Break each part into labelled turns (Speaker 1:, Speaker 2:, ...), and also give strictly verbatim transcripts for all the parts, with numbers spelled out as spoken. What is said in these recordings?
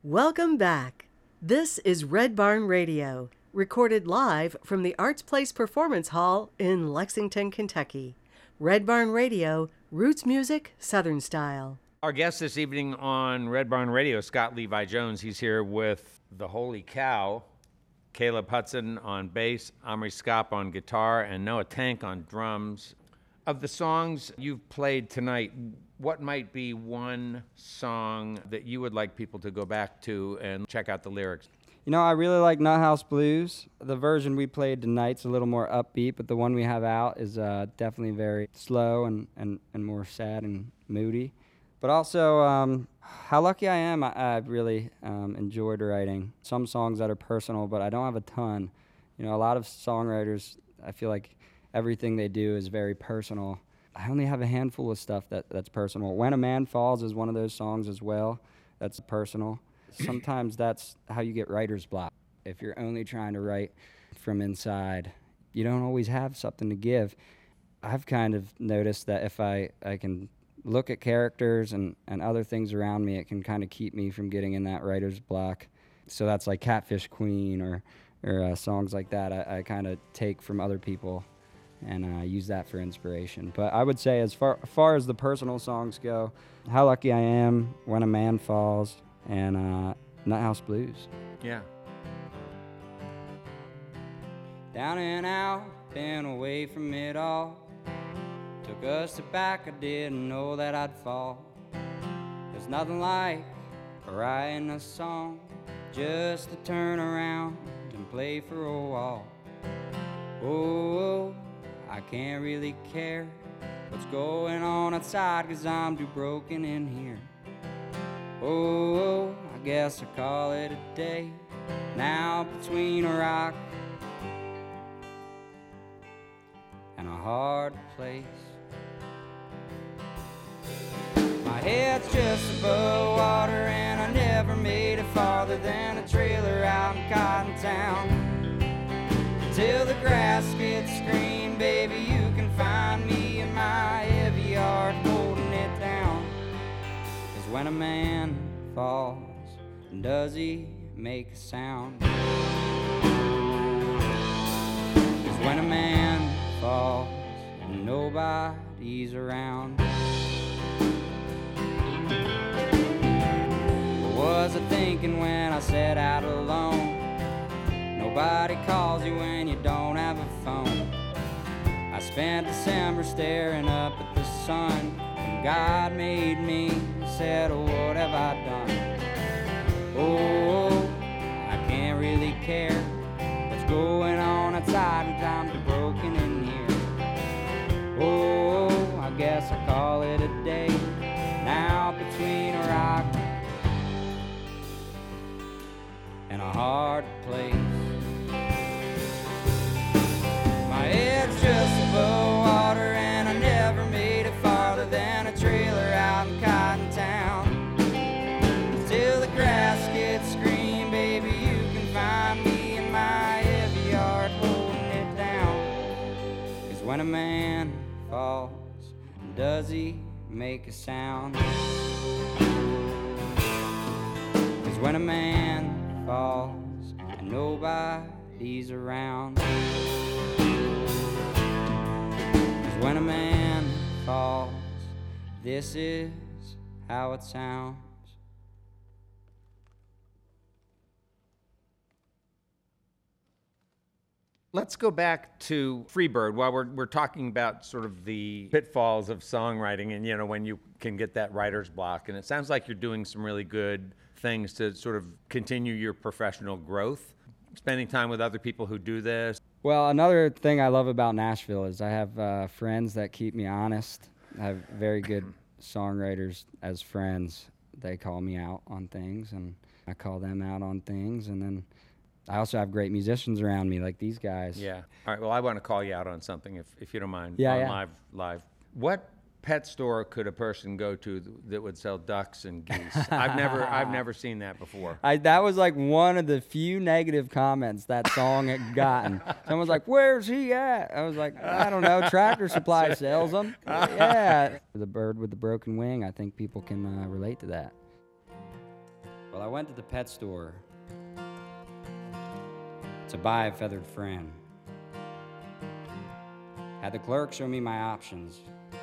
Speaker 1: Welcome back. This is Red Barn Radio, recorded live from the Arts Place Performance Hall in Lexington, Kentucky. Red Barn Radio, roots music, Southern style.
Speaker 2: Our guest this evening on Red Barn Radio, Scott Levi Jones. He's here with the Holy Cow, Caleb Hudson on bass, Omri Skop on guitar, and Noah Tank on drums. Of the songs you've played tonight, what might be one song that you would like people to go back to and check out the lyrics?
Speaker 3: You know, I really like Nut House Blues. The version we played tonight's a little more upbeat, but the one we have out is uh, definitely very slow and, and, and more sad and moody. But also, um, How Lucky I Am, I, I've really um, enjoyed writing. Some songs that are personal, but I don't have a ton. You know, a lot of songwriters, I feel like everything they do is very personal. I only have a handful of stuff that, that's personal. When a Man Falls is one of those songs as well that's personal. Sometimes that's how you get writer's block. If you're only trying to write from inside, you don't always have something to give. I've kind of noticed that if I, I can look at characters and, and other things around me, it can kind of keep me from getting in that writer's block. So that's like Catfish Queen or, or uh, songs like that I, I kind of take from other people and uh, use that for inspiration. But I would say as far, far as the personal songs go, How Lucky I Am, When a Man Falls, and uh, Nut House Blues.
Speaker 2: Yeah.
Speaker 3: Down and out, been away from it all. Took a step back, I didn't know that I'd fall. There's nothing like writing a song just to turn around and play for a while. Oh, I can't really care what's going on outside, 'cause I'm too broken in here. Oh, I guess I call it a day now, between a rock and a hard place. My head's just above water and I never made it farther than a trailer out in Cotton Town. Till the grass gets green, baby, you can find me in my heavy yard holding it down. 'Cause when a man falls, does he make a sound? 'Cause when a man falls and nobody's around. What was I thinking when I set out alone? Nobody calls you when you don't have a phone. I spent December staring up at the sun, and God made me, said, oh, what have I done? Oh, I can't really care what's going on outside, and I'm too broken in here. Oh, I guess I call it a day now, between a rock and a hard place. My head's just above water and I never made it farther than a trailer out in Cotton Town. Till the grass gets green, baby, you can find me in my heavy yard holding it down. 'Cause when a man falls, does he make a sound? 'Cause when a man falls and nobody's around. When a man falls, this is how it sounds.
Speaker 2: Let's go back to Freebird while we're we're talking about sort of the pitfalls of songwriting and, you know, when you can get that writer's block. And it sounds like you're doing some really good things to sort of continue your professional growth, spending time with other people who do this.
Speaker 3: Well, another thing I love about Nashville is I have uh, friends that keep me honest. I have very good songwriters as friends. They call me out on things, and I call them out on things. And then I also have great musicians around me, like these guys.
Speaker 2: Yeah. All right. Well, I want to call you out on something, if if you don't mind.
Speaker 3: Yeah,
Speaker 2: on
Speaker 3: yeah.
Speaker 2: Live, live. What pet store could a person go to th- that would sell ducks and geese? I've never, I've never seen that before.
Speaker 3: I, that was like one of the few negative comments that song had gotten. Someone's like, "Where's he at?" I was like, "I don't know. Tractor Supply sells them." Yeah. The bird with the broken wing. I think people can uh, relate to that. Well, I went to the pet store to buy a feathered friend. Had the clerk show me my options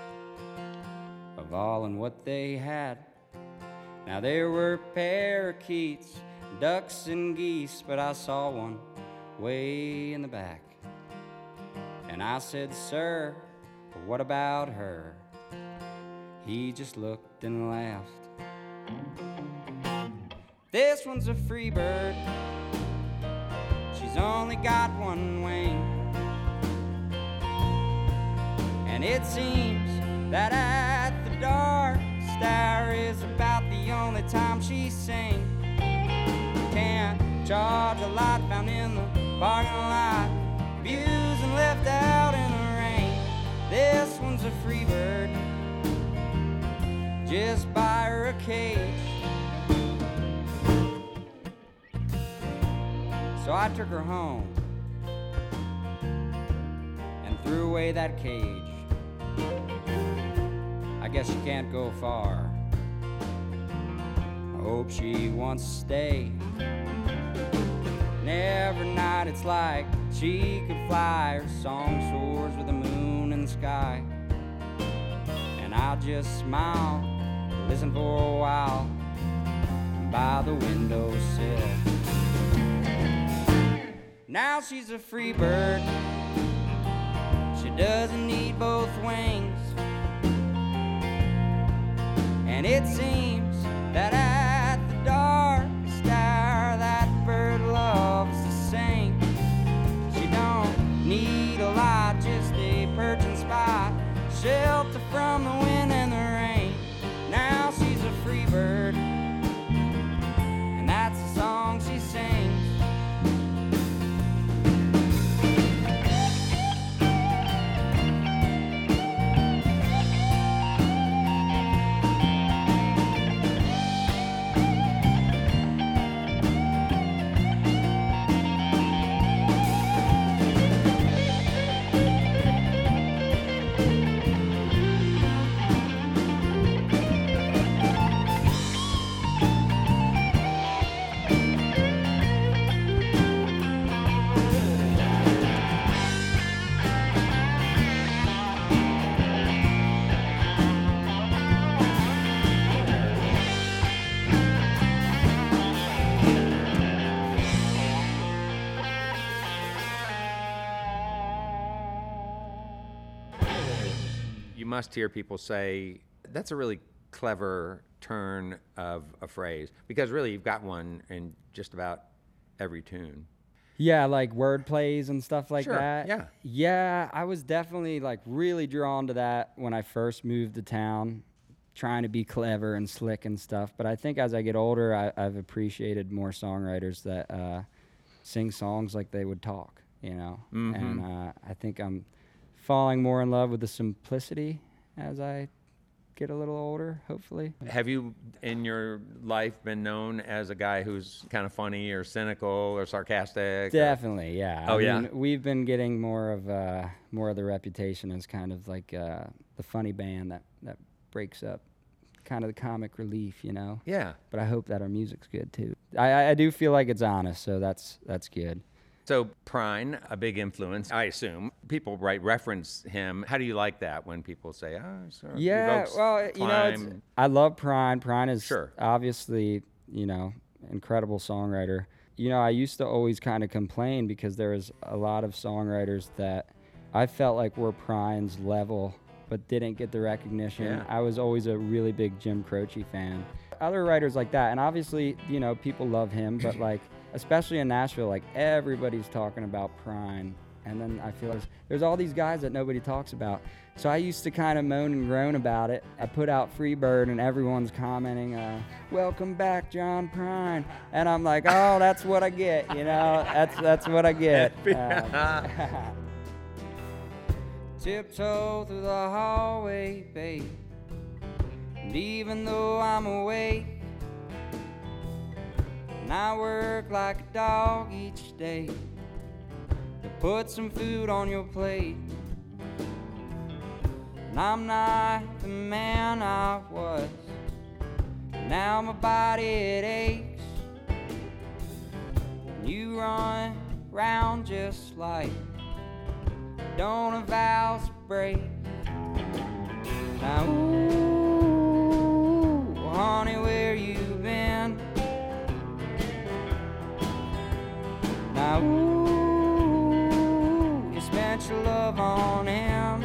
Speaker 3: of all and what they had. Now there were parakeets, ducks and geese, but I saw one way in the back. And I said, sir, what about her? He just looked and laughed. This one's a free bird. She's only got one wing. And it seems that at the dark hour is about the only time she sings. Can't charge a lot found in the parking lot, abused and left out in the rain. This one's a free bird. Just buy her a cage. So I took her home and threw away that cage. I guess she can't go far. I hope she wants to stay. And every night it's like she could fly. Her song soars with the moon in the sky. And I'll just smile, listen for a while by the windowsill. Now she's a free bird. She doesn't need both wings. And it seems that at the darkest hour that bird loves to sing. She don't need a lot, just a perching spot, shelter from the wind and the rain. Now she's a free bird, and that's the song she sings.
Speaker 2: You must hear people say, that's a really clever turn of a phrase, because really you've got one in just about every tune.
Speaker 3: Yeah, like word plays and stuff like
Speaker 2: Sure,
Speaker 3: that.
Speaker 2: yeah.
Speaker 3: Yeah, I was definitely like really drawn to that when I first moved to town, trying to be clever and slick and stuff. But I think as I get older, I, I've appreciated more songwriters that uh, sing songs like they would talk, you know.
Speaker 2: Mhm.
Speaker 3: And uh, I think I'm falling more in love with the simplicity as I get a little older, hopefully.
Speaker 2: Have you in your life been known as a guy who's kind of funny or cynical or sarcastic? or-
Speaker 3: Definitely, yeah.
Speaker 2: Oh,
Speaker 3: I
Speaker 2: yeah?
Speaker 3: mean, we've been getting more of uh, more of the reputation as kind of like uh, the funny band that, that breaks up kind of the comic relief, you know.
Speaker 2: Yeah.
Speaker 3: But I hope that our music's good too. I, I I do feel like it's honest, so that's that's good.
Speaker 2: So Prine, a big influence, I assume. People right reference him. How do you like that when people say, oh, sort of
Speaker 3: Yeah,
Speaker 2: evokes
Speaker 3: well, you know, it's,
Speaker 2: Climb?
Speaker 3: I love Prine. Prine is
Speaker 2: Sure.
Speaker 3: obviously, you know, incredible songwriter. You know, I used to always kind of complain because there was a lot of songwriters that I felt like were Prine's level but didn't get the recognition.
Speaker 2: Yeah.
Speaker 3: I was always a really big Jim Croce fan. Other writers like that, and obviously, you know, people love him, but like, especially in Nashville, like everybody's talking about Prine. And then I feel like there's all these guys that nobody talks about. So I used to kind of moan and groan about it. I put out Freebird and everyone's commenting, uh, welcome back, John Prine. And I'm like, oh, that's what I get, you know, that's that's what I get. Um, tiptoe through the hallway, babe. And even though I'm awake, and I work like a dog each day to put some food on your plate. And I'm not the man I was. Now my body, it aches. You run round just like don't have vows to break. Now, ooh, honey, where you been? Now, ooh, you spent your love on him.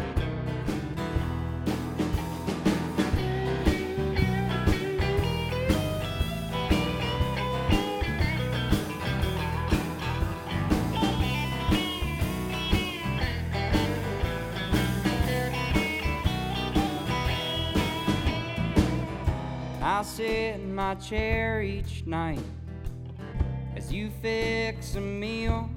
Speaker 3: I'll sit in my chair each night as you fix a meal.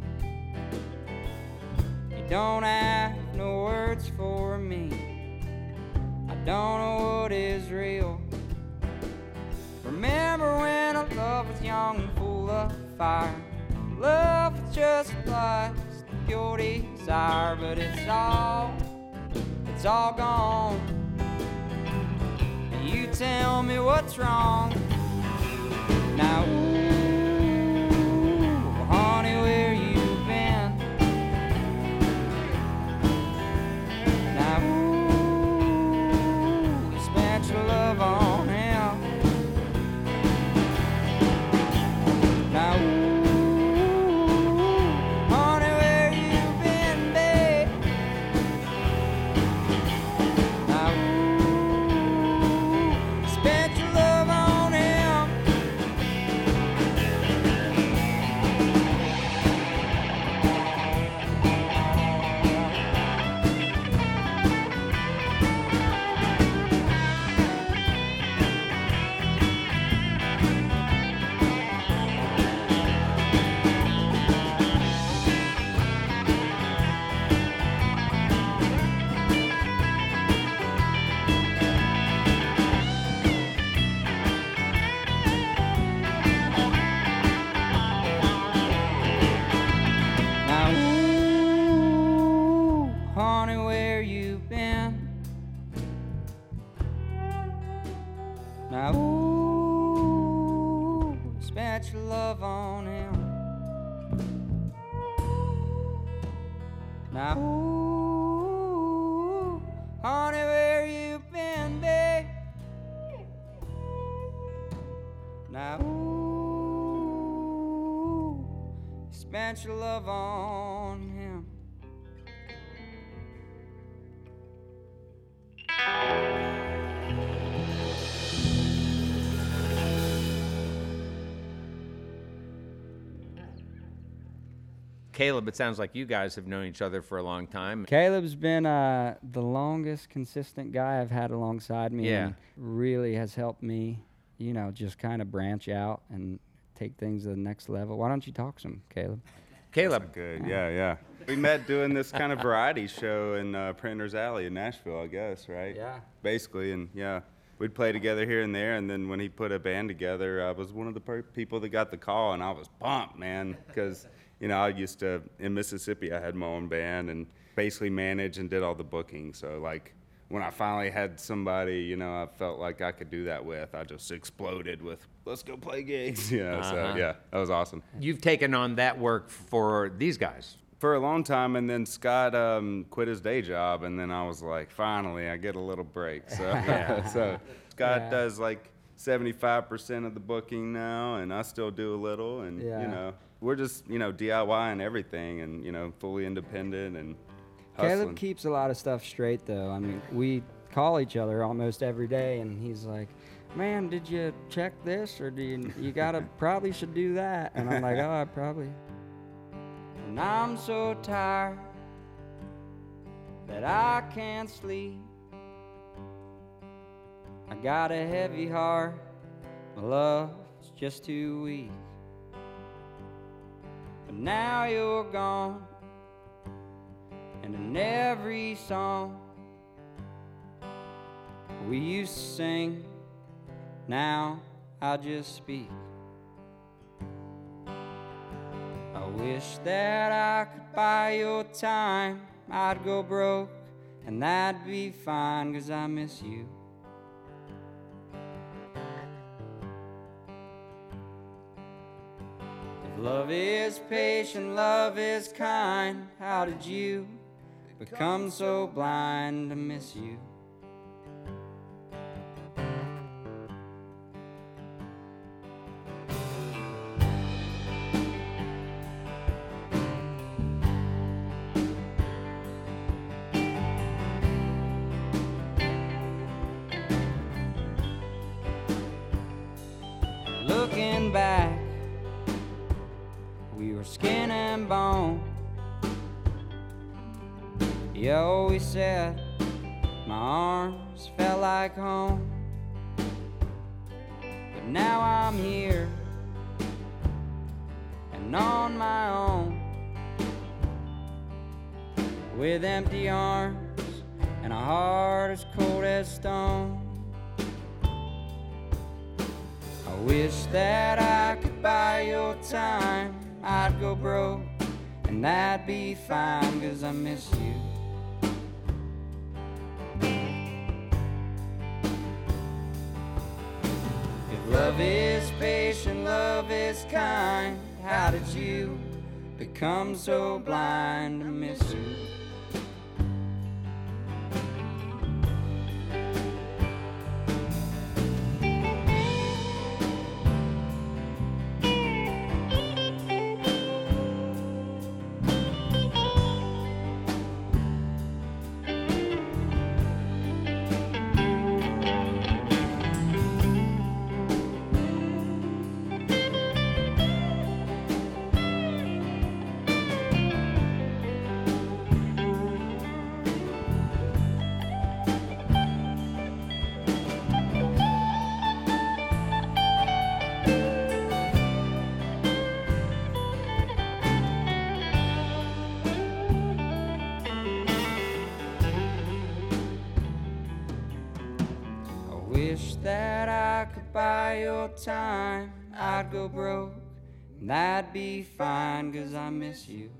Speaker 3: You don't have no words for me. I don't know what is real. Remember when our love was young and full of fire. Love was just lust, pure desire, but it's all, it's all gone. You tell me what's wrong. Now, ooh, honey, where you been? Now, ooh, you spent your love on him. Now, ooh, honey, where you been, babe? Now, spent your love on him. Now, ooh, honey, where you been? Now, ooh, spent your love on him. Now, ooh, honey, where you been, babe? Now, ooh, spent your love on him.
Speaker 2: Caleb, it sounds like you guys have known each other for a long time.
Speaker 3: Caleb's been uh, the longest consistent guy I've had alongside me.
Speaker 2: Yeah.
Speaker 3: And really has helped me, you know, just kind of branch out and take things to the next level. Why don't you talk some, Caleb?
Speaker 2: Caleb,
Speaker 4: Good, yeah, yeah. We met doing this kind of variety show in uh, Printer's Alley in Nashville, I guess, right?
Speaker 3: Yeah.
Speaker 4: Basically, and yeah, we'd play together here and there, and then when he put a band together, I was one of the per- people that got the call, and I was pumped, man, because, you know, I used to, in Mississippi, I had my own band and basically managed and did all the booking, so, like, when I finally had somebody, you know, I felt like I could do that with, I just exploded with, let's go play gigs, you know,
Speaker 2: Uh-huh.
Speaker 4: so, yeah, that was awesome.
Speaker 2: you've taken on that work for these guys.
Speaker 4: For a long time, and then Scott um, quit his day job, and then I was like, finally, I get a little break. So, so Scott
Speaker 3: Yeah.
Speaker 4: does like seventy-five percent of the booking now, and I still do a little, and
Speaker 3: Yeah.
Speaker 4: you know, we're just you know D I Y and everything, and you know, fully independent and hustling.
Speaker 3: Caleb keeps a lot of stuff straight, though. I mean, we call each other almost every day, and he's like, man, did you check this? Or do you, you gotta, probably should do that. And I'm like, oh, I probably. And I'm so tired that I can't sleep. I got a heavy heart, my love's just too weak. But now you're gone, and in every song we used to sing, now I just speak. I wish that I could buy your time. I'd go broke, and that'd be fine, 'cause I miss you. If Love is patient, love is kind. How did you become so blind to miss you? Looking back, we were skin and bone. You always said my arms felt like home. But now I'm here and on my own, with empty arms and a heart as cold as stone. I wish that I could buy your time. I'd go broke and that'd be fine, 'cause I miss you. If love is patient, love is kind, how did you become so blind to miss you? Wish that I could buy your time. I'd go broke and that'd be fine, 'cause I miss you.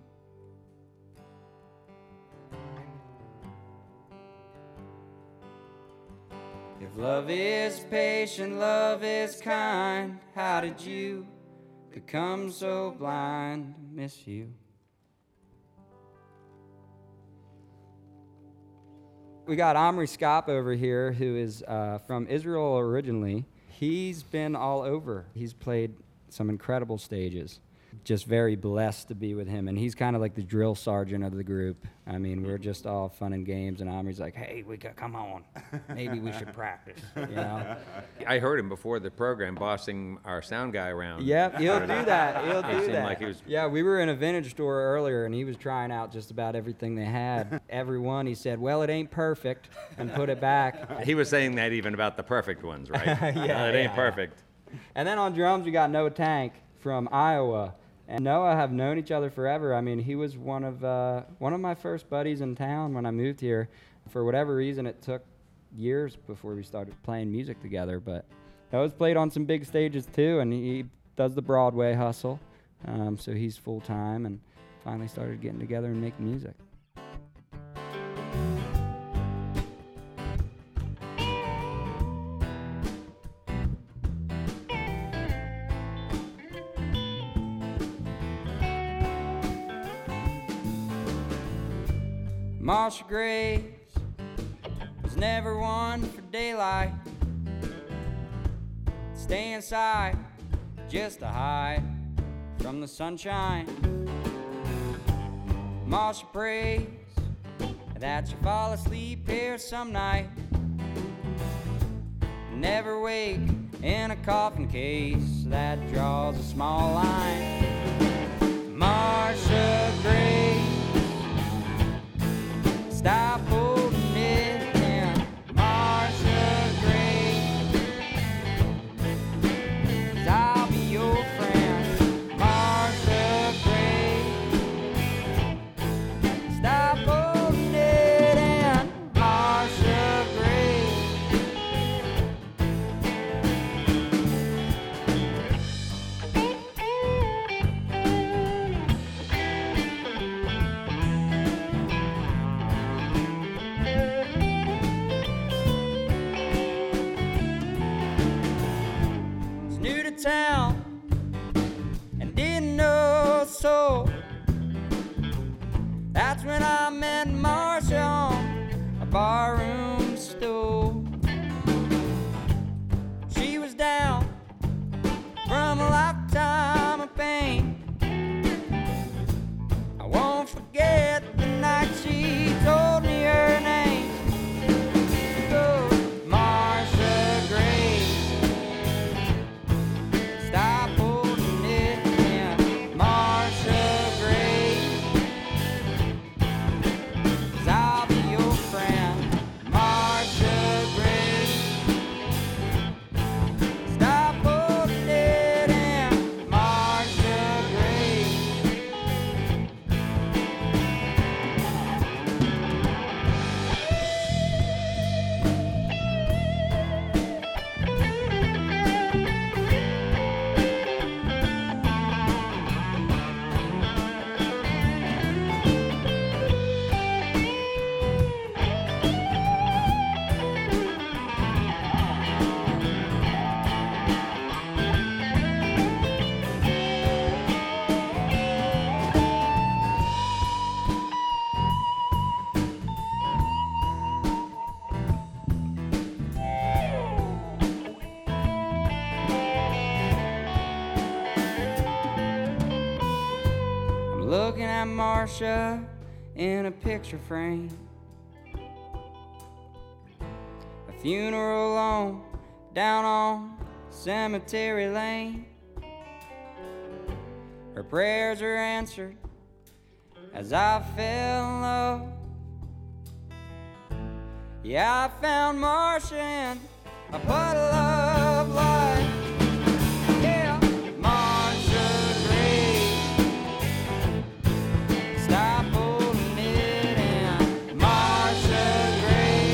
Speaker 3: If love is patient, love is kind, how did you become so blind to miss you? We got Omri Skop over here, who is uh, from Israel originally. He's been all over. He's played some incredible stages. Just very blessed to be with him. And he's kind of like the drill sergeant of the group. I mean, we're just all fun and games, and Omri's like, hey, we got, come on. Maybe we should practice, you know?
Speaker 2: I heard him before the program bossing our sound guy around.
Speaker 3: Yep, he'll do that. He'll
Speaker 2: He
Speaker 3: do
Speaker 2: seemed
Speaker 3: that.
Speaker 2: like he was-
Speaker 3: Yeah, we were in a vintage store earlier, and he was trying out just about everything they had. Every one, he said, well, it ain't perfect, and put it back.
Speaker 2: He was saying that even about the perfect ones, right?
Speaker 3: Yeah,
Speaker 2: No, it ain't
Speaker 3: yeah,
Speaker 2: perfect.
Speaker 3: And then on drums, we got Noah Tank from Iowa. And Noah have known each other forever. I mean, he was one of uh, one of my first buddies in town when I moved here. For whatever reason, it took years before we started playing music together. But Noah's played on some big stages too, and he does the Broadway hustle. Um, so he's full time, and finally started getting together and making music. Marsha Graves was never one for daylight. Stay inside just to hide from the sunshine. Marsha prays that you fall asleep here some night. Never wake in a coffin case that draws a small line. Marsha Graves, stop holding it in, Marsha Graves, 'cause I'll be your friend, Marsha Graves. Stop holding it in, Marsha Graves. soul. That's when I met Marsha on a barroom stool. She was down from a lifetime of pain. I won't forget the night she told me her name. Oh, Marsha Gray. Stop holding it in, Marsha Gray. 'Cause I'll be your friend, Marsha Gray. Stop holding it in, Marsha Gray. I'm looking at Marsha in a picture frame. A funeral home down on Cemetery Lane. Her prayers are answered as I fell in love. Yeah, I found Marsha in a puddle of light. Yeah, Marsha Gray. Stop holding it in, Marsha Gray.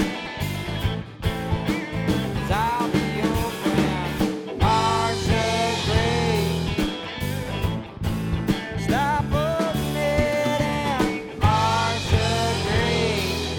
Speaker 3: 'Cause I'll be your friend, Marsha Gray. Stop holding it in, Marsha Gray.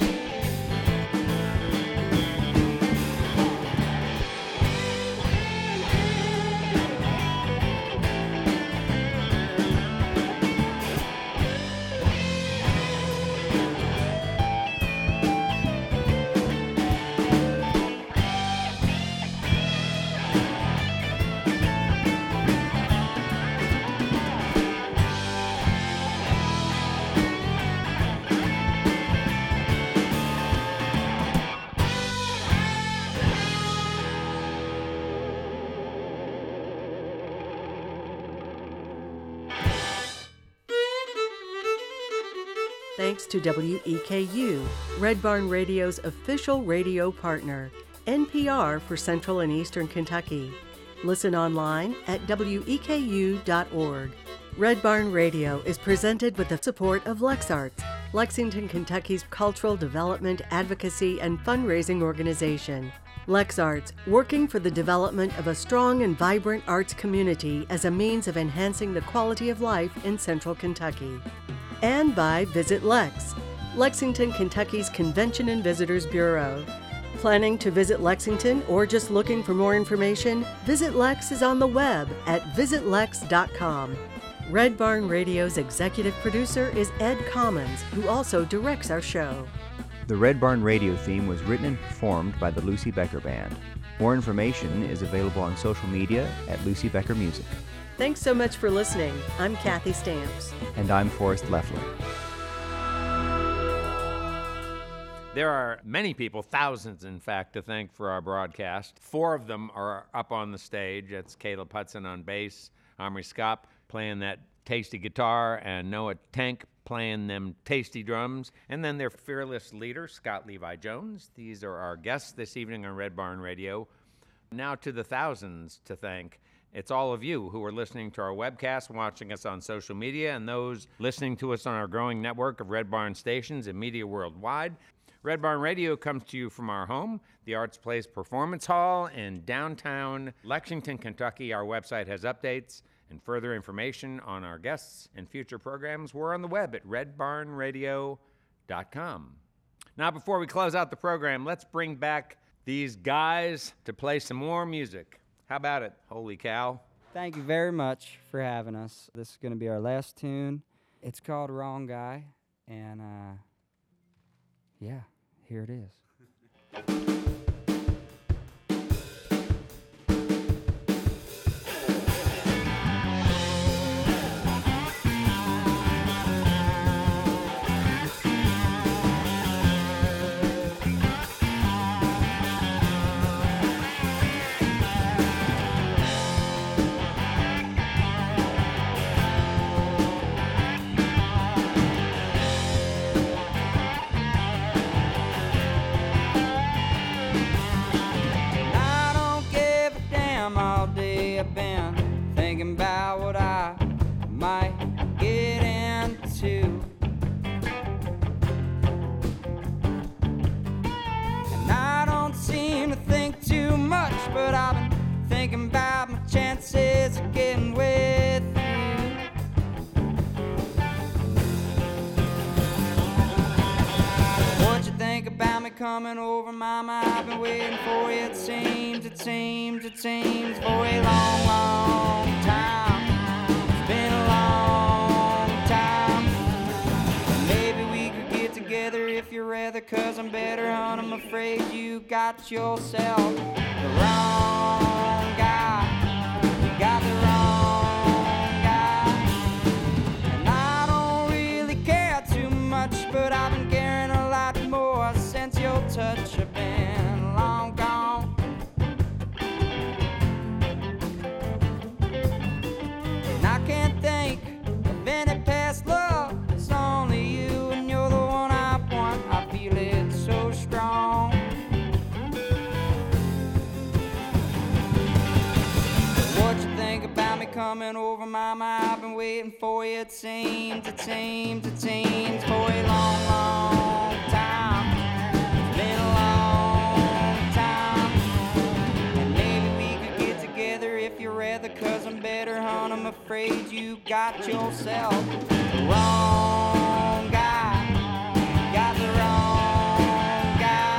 Speaker 1: Thanks to W E K U, Red Barn Radio's official radio partner, N P R for Central and Eastern Kentucky. Listen online at W E K U dot org. Red Barn Radio is presented with the support of LexArts, Lexington, Kentucky's cultural development, advocacy, and fundraising organization. LexArts, working for the development of a strong and vibrant arts community as a means of enhancing the quality of life in Central Kentucky. And by Visit Lex, Lexington, Kentucky's Convention and Visitors Bureau. Planning to visit Lexington or just looking for more information? Visit Lex is on the web at visit lex dot com. Red Barn Radio's executive producer is Ed Commons, who also directs our show.
Speaker 5: The Red Barn Radio theme was written and performed by the Lucy Becker Band. More information is available on social media at Lucy Becker Music.
Speaker 1: Thanks so much for listening. I'm Kathy Stamps.
Speaker 5: And I'm Forrest Leffler.
Speaker 2: There are many people, thousands in fact, to thank for our broadcast. Four of them are up on the stage. That's Caleb Hudson on bass, Omri Scott playing that tasty guitar, and Noah Tank playing them tasty drums. And then their fearless leader, Scott Levi Jones. These are our guests this evening on Red Barn Radio. Now to the thousands to thank. It's all of you who are listening to our webcast, watching us on social media, and those listening to us on our growing network of Red Barn stations and media worldwide. Red Barn Radio comes to you from our home, the Arts Place Performance Hall in downtown Lexington, Kentucky. Our website has updates and further information on our guests and future programs. We're on the web at red barn radio dot com. Now, before we close out the program, let's bring back these guys to play some more music. How about it? Holy cow.
Speaker 3: Thank you very much for having us. This is going to be our last tune. It's called Wrong Guy, and uh, yeah, here it is. I've been thinking about what I might get into, and I don't seem to think too much, but I've been thinking about my chances of getting with you. What you think about me coming over, mama? I've been waiting for you. It seems, it seems, it seems for a long, long time. It's been a long time. Maybe we could get together if you're rather, 'cause I'm better, hon. I'm afraid you got yourself the wrong guy. You got the wrong guy. And I don't really care too much, but I've been caring a lot more since your touch has been long gone. And I can't think of any past love. It's only you, and you're the one I want. I feel it so strong. What you think about me coming over, mama? I've been waiting for you. It seems, it seems, it seems for a long, long time. It's been a long time. And maybe we could get together if you're rather, 'cause I'm better, hon. I'm afraid you got yourself the wrong guy. You got the wrong guy.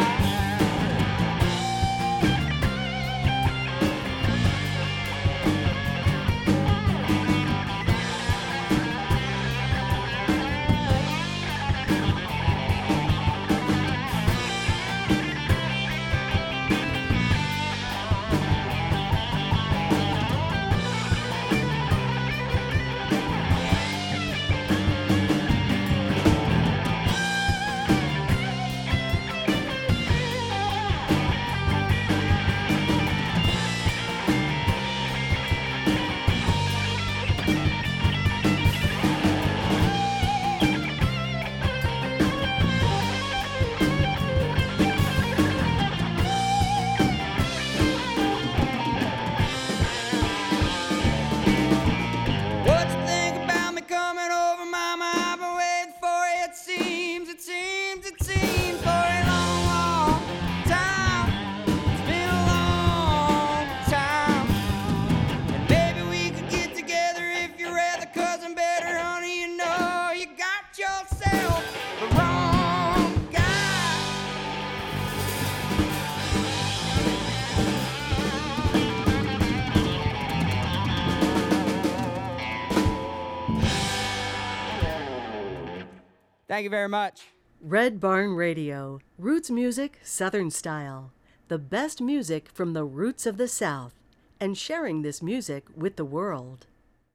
Speaker 3: What you think about me coming over, mama? I've been waiting for you. It seems, it seems, it seems for a long, long time. It's been a long time. And maybe we could get together if you're rather, 'cause I'm better, honey. You know you got yourself the wrong guy. Thank you very much.
Speaker 1: Red Barn Radio, roots music, Southern style. The best music from the roots of the South, and sharing this music with the world.